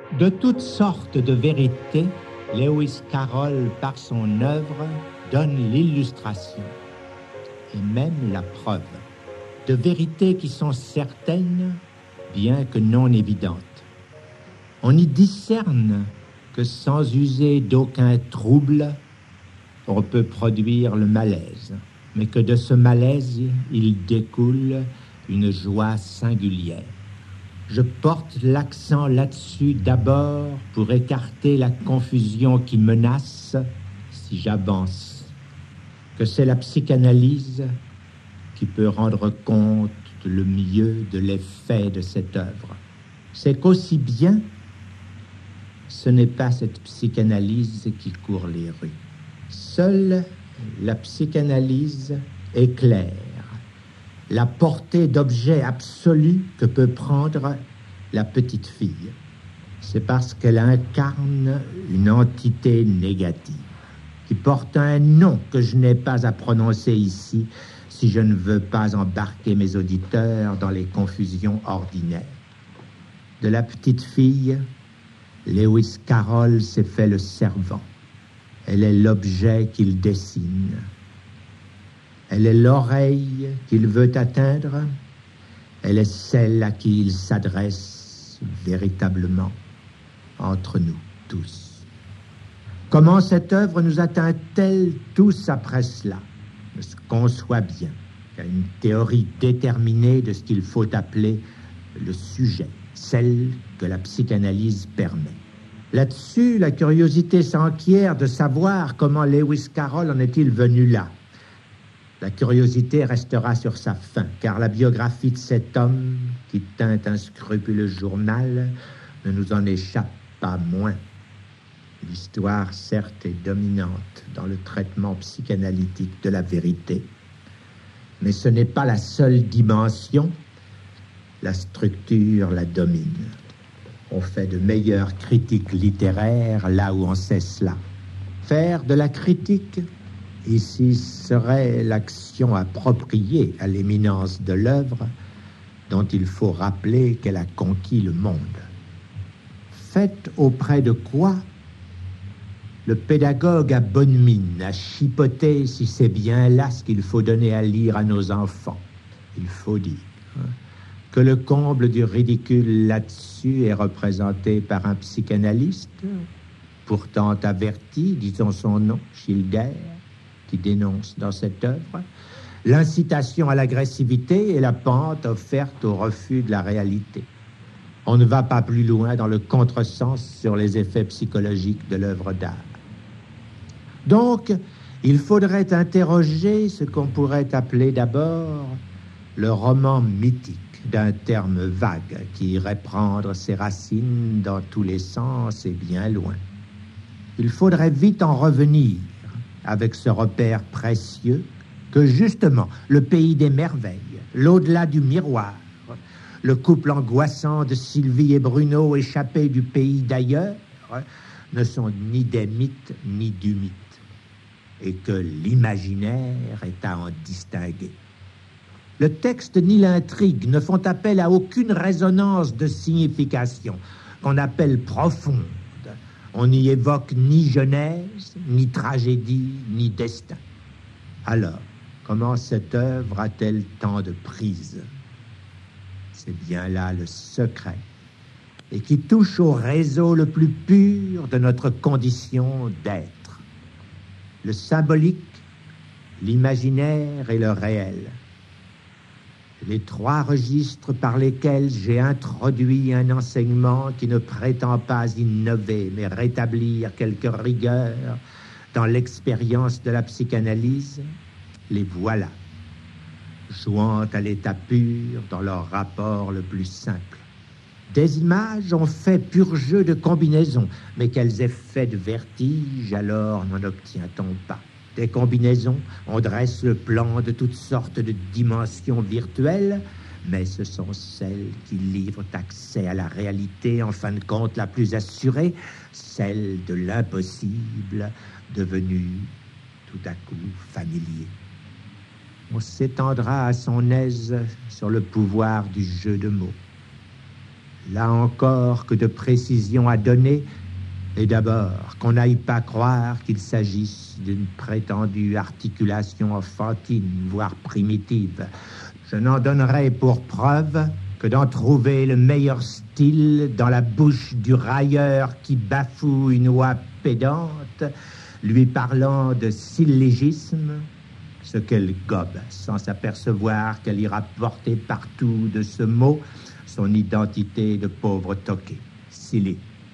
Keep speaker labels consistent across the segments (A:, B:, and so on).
A: De toutes sortes de vérités, Lewis Carroll, par son œuvre, donne l'illustration et même la preuve de vérités qui sont certaines, bien que non évidentes. On y discerne que sans user d'aucun trouble, on peut produire le malaise, mais que de ce malaise, il découle une joie singulière. Je porte l'accent là-dessus d'abord pour écarter la confusion qui menace si j'avance, que c'est la psychanalyse qui peut rendre compte le mieux de l'effet de cette œuvre. C'est qu'aussi bien, ce n'est pas cette psychanalyse qui court les rues. Seule la psychanalyse éclaire la portée d'objet absolu que peut prendre la petite fille. C'est parce qu'elle incarne une entité négative qui porte un nom que je n'ai pas à prononcer ici si je ne veux pas embarquer mes auditeurs dans les confusions ordinaires. De la petite fille, Lewis Carroll s'est fait le servant. Elle est l'objet qu'il dessine. Elle est l'oreille qu'il veut atteindre. Elle est celle à qui il s'adresse véritablement, entre nous tous. Comment cette œuvre nous atteint-elle tous après cela? Je conçois bien qu'il y a une théorie déterminée de ce qu'il faut appeler le sujet, celle que la psychanalyse permet. Là-dessus, la curiosité s'enquiert de savoir comment Lewis Carroll en est-il venu là. La curiosité restera sur sa fin, car la biographie de cet homme qui teinte un scrupuleux journal ne nous en échappe pas moins. L'histoire, certes, est dominante dans le traitement psychanalytique de la vérité, mais ce n'est pas la seule dimension. La structure la domine. On fait de meilleures critiques littéraires là où on sait cela. Faire de la critique, ici, serait l'action appropriée à l'éminence de l'œuvre dont il faut rappeler qu'elle a conquis le monde. Faites auprès de quoi? Le pédagogue a bonne mine à chipoter si c'est bien là ce qu'il faut donner à lire à nos enfants. Il faut dire que le comble du ridicule là-dessus est représenté par un psychanalyste, pourtant averti, disons son nom, Schilder, qui dénonce dans cette œuvre l'incitation à l'agressivité et la pente offerte au refus de la réalité. On ne va pas plus loin dans le contresens sur les effets psychologiques de l'œuvre d'art. Donc, il faudrait interroger ce qu'on pourrait appeler d'abord le roman mythique, d'un terme vague qui irait prendre ses racines dans tous les sens et bien loin. Il faudrait vite en revenir avec ce repère précieux que justement le pays des merveilles, l'au-delà du miroir, le couple angoissant de Sylvie et Bruno échappés du pays d'ailleurs, ne sont ni des mythes ni du mythe, et que l'imaginaire est à en distinguer. Le texte ni l'intrigue ne font appel à aucune résonance de signification qu'on appelle profonde. On n'y évoque ni genèse, ni tragédie, ni destin. Alors, comment cette œuvre a-t-elle tant de prise? C'est bien là le secret, et qui touche au réseau le plus pur de notre condition d'être. Le symbolique, l'imaginaire et le réel. Les trois registres par lesquels j'ai introduit un enseignement qui ne prétend pas innover, mais rétablir quelque rigueur dans l'expérience de la psychanalyse, les voilà, jouant à l'état pur dans leur rapport le plus simple. Des images ont fait pur jeu de combinaison, mais quels effets de vertige alors n'en obtient-on pas? Des combinaisons, on dresse le plan de toutes sortes de dimensions virtuelles, mais ce sont celles qui livrent accès à la réalité, en fin de compte la plus assurée, celle de l'impossible, devenu tout à coup familier. On s'étendra à son aise sur le pouvoir du jeu de mots. Là encore, que de précision à donner, et d'abord, qu'on n'aille pas croire qu'il s'agisse d'une prétendue articulation enfantine, voire primitive. Je n'en donnerai pour preuve que d'en trouver le meilleur style dans la bouche du railleur qui bafoue une oie pédante, lui parlant de syllégisme, ce qu'elle gobe, sans s'apercevoir qu'elle ira porter partout de ce mot son identité de pauvre toqué, silly.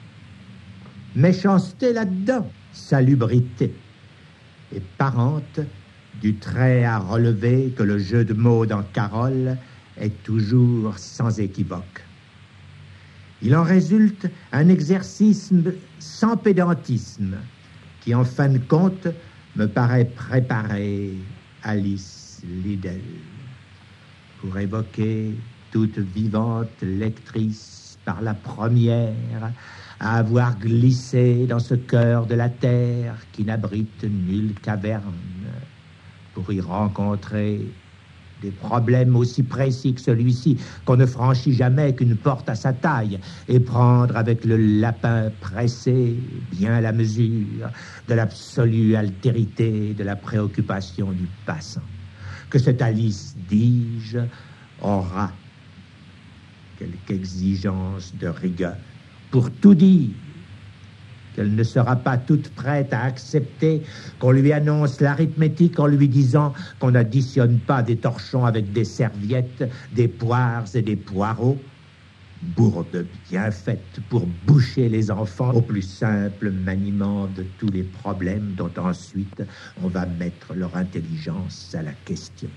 A: Méchanceté là-dedans, salubrité, et parente du trait à relever que le jeu de mots dans Carole est toujours sans équivoque. Il en résulte un exercice sans pédantisme qui, en fin de compte, me paraît préparer Alice Liddell pour évoquer toute vivante lectrice par la première à avoir glissé dans ce cœur de la terre qui n'abrite nulle caverne, pour y rencontrer des problèmes aussi précis que celui-ci, qu'on ne franchit jamais qu'une porte à sa taille, et prendre avec le lapin pressé bien la mesure de l'absolue altérité de la préoccupation du passant. Que cette Alice, dis-je, aura quelque exigence de rigueur pour tout dire, qu'elle ne sera pas toute prête à accepter qu'on lui annonce l'arithmétique en lui disant qu'on n'additionne pas des torchons avec des serviettes, des poires et des poireaux. Bourde bien faite pour boucher les enfants au plus simple maniement de tous les problèmes dont ensuite on va mettre leur intelligence à la question.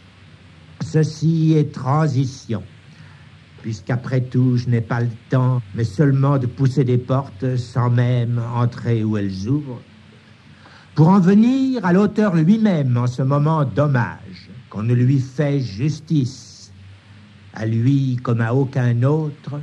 A: Ceci est transition, puisqu'après tout, je n'ai pas le temps, mais seulement de pousser des portes sans même entrer où elles ouvrent, pour en venir à l'auteur lui-même en ce moment d'hommage, qu'on ne lui fait justice, à lui comme à aucun autre,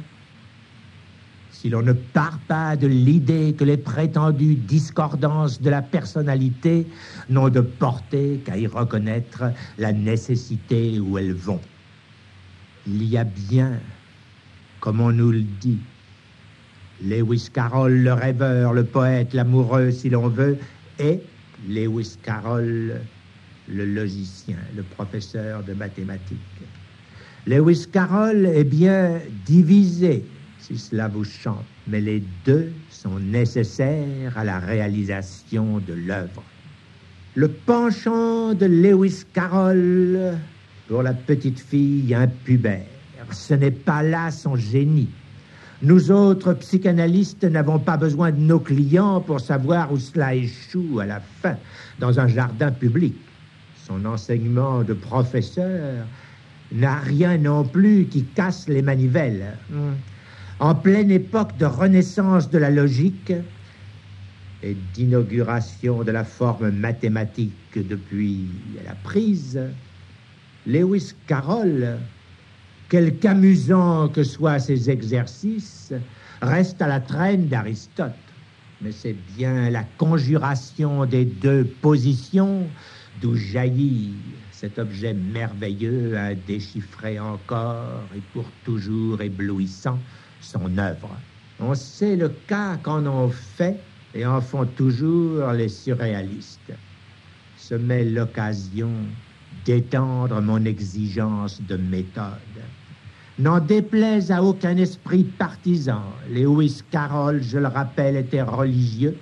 A: si l'on ne part pas de l'idée que les prétendues discordances de la personnalité n'ont de portée qu'à y reconnaître la nécessité où elles vont. Il y a bien, comme on nous le dit, Lewis Carroll, le rêveur, le poète, l'amoureux, si l'on veut, et Lewis Carroll, le logicien, le professeur de mathématiques. Lewis Carroll est bien divisé, si cela vous chante, mais les deux sont nécessaires à la réalisation de l'œuvre. Le penchant de Lewis Carroll pour la petite fille impubère, ce n'est pas là son génie. Nous autres psychanalystes n'avons pas besoin de nos clients pour savoir où cela échoue à la fin, dans un jardin public. Son enseignement de professeur n'a rien non plus qui casse les manivelles. En pleine époque de renaissance de la logique et d'inauguration de la forme mathématique depuis la prise, Lewis Carroll, quelque amusant que soient ses exercices, reste à la traîne d'Aristote. Mais c'est bien la conjuration des deux positions d'où jaillit cet objet merveilleux à déchiffrer encore et pour toujours éblouissant son œuvre. On sait le cas qu'en ont fait et en font toujours les surréalistes. Ce m'est l'occasion d'étendre mon exigence de méthode. N'en déplaise à aucun esprit partisan, Lewis Carroll, je le rappelle, était religieux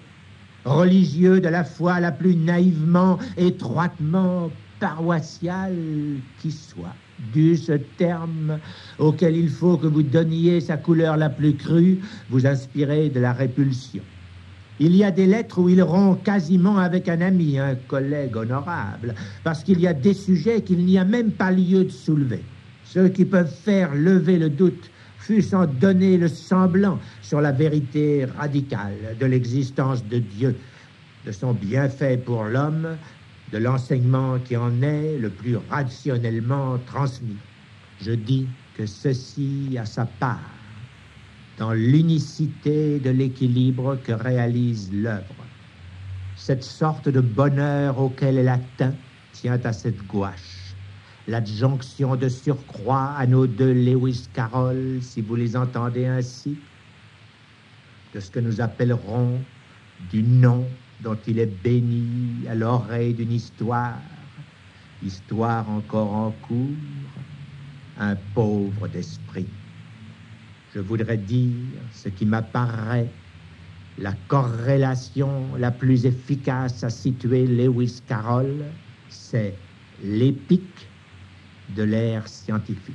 A: de la foi la plus naïvement, étroitement paroissiale qui soit, dû ce terme auquel il faut que vous donniez sa couleur la plus crue, vous inspirez de la répulsion. Il y a des lettres où il rompt quasiment avec un ami, un collègue honorable, parce qu'il y a des sujets qu'il n'y a même pas lieu de soulever. Ceux qui peuvent faire lever le doute, fût-ce en donner le semblant sur la vérité radicale de l'existence de Dieu, de son bienfait pour l'homme, de l'enseignement qui en est le plus rationnellement transmis. Je dis que ceci a sa part dans l'unicité de l'équilibre que réalise l'œuvre. Cette sorte de bonheur auquel elle atteint tient à cette gouache. l'adjonction de surcroît à nos deux Lewis Carroll, si vous les entendez ainsi, de ce que nous appellerons du nom dont il est béni à l'oreille d'une histoire, histoire encore en cours, un pauvre d'esprit. Je voudrais dire ce qui m'apparaît la corrélation la plus efficace à situer Lewis Carroll, c'est l'épique de l'ère scientifique.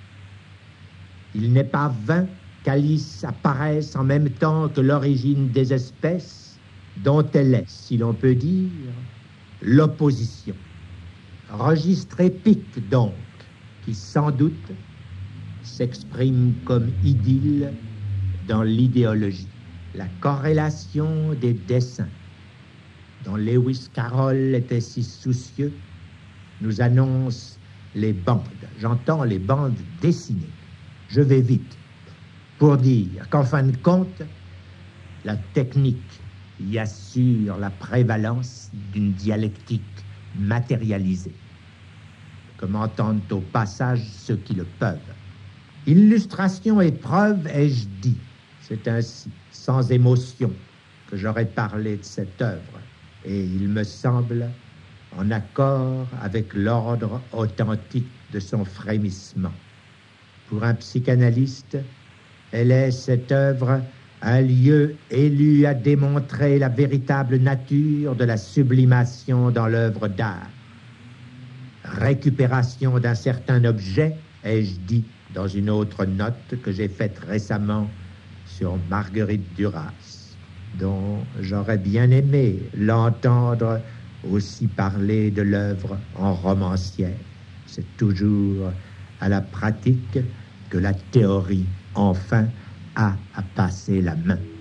A: Il n'est pas vain qu'Alice apparaisse en même temps que l'origine des espèces, dont elle est, si l'on peut dire, l'opposition. Registre épique, donc, qui sans doute s'exprime comme idylle dans l'idéologie. La corrélation des dessins, dont Lewis Carroll était si soucieux, nous annonce les bandes. J'entends les bandes dessinées. Je vais vite pour dire qu'en fin de compte, la technique y assure la prévalence d'une dialectique matérialisée, comme entendent au passage ceux qui le peuvent. Illustration et preuve, ai-je dit. C'est ainsi, sans émotion, que j'aurais parlé de cette œuvre, et il me semble en accord avec l'ordre authentique de son frémissement. Pour un psychanalyste, elle est, cette œuvre, un lieu élu à démontrer la véritable nature de la sublimation dans l'œuvre d'art. Récupération d'un certain objet, ai-je dit dans une autre note que j'ai faite récemment sur Marguerite Duras, dont j'aurais bien aimé l'entendre aussi parler de l'œuvre en romancière. C'est toujours à la pratique que la théorie, enfin, a à passer la main.